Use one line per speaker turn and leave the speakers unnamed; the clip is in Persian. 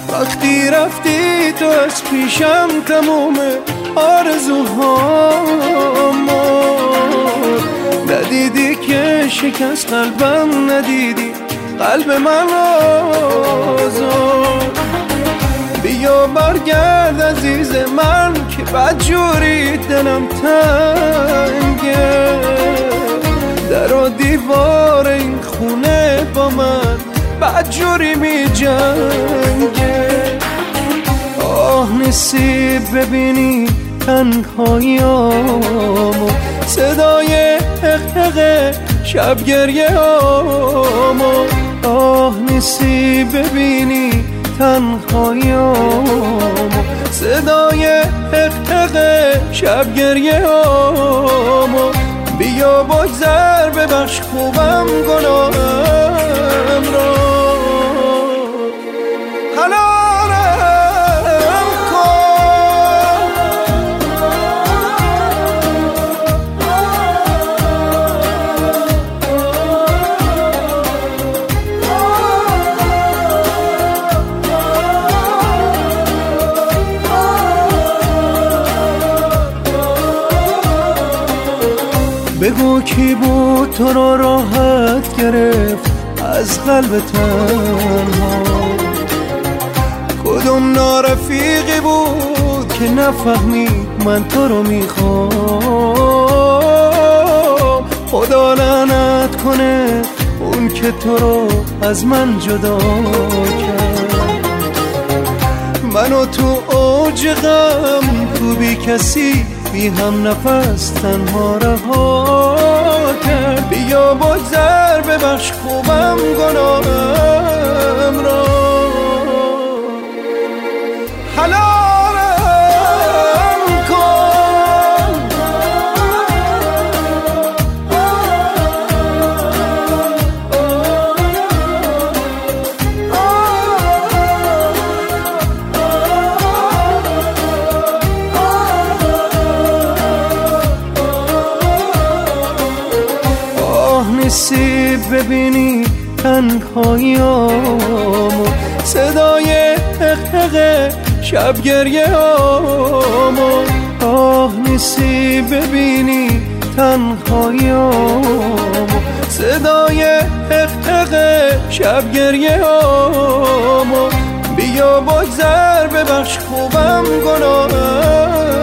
وقتی رفتی تو از پیشم تموم آرزوهامو ندیدی که شکست قلبم، ندیدی قلب من آزاد. بیا برگرد عزیز من که بدجوری دلم تنگه، در و دیوار این خونه با من بدجوری می جنگه. آه نصیب ببینی تنهاییامو، صدای حقق شب گریه آمو. آه نصیب ببینی تنهاییامو، صدای حقق شب گریه آمو. بیا بگذر ببخش خوبم گناهم را، حلالم کن. بگو کی بود تو رو راحت گرفت از قلب تنها، کدوم نارفیقی بود که نفهمید من تو رو میخوام. خدا لعنت کنه اون که تو رو از من جدا کرد، منو تو اوج غم تو بی کسی بی هم نفس تنها رها کرد. بیا بگذر ببخش خوبم گناهم را، حلالم کن. نصیب ببینی تنهاییامو، صدای حقق شب گریه آمو. آه نصیب ببینی تنهاییامو، صدای حقق شب گریه آمو. بیا بگذر ببخش خوبم گناهم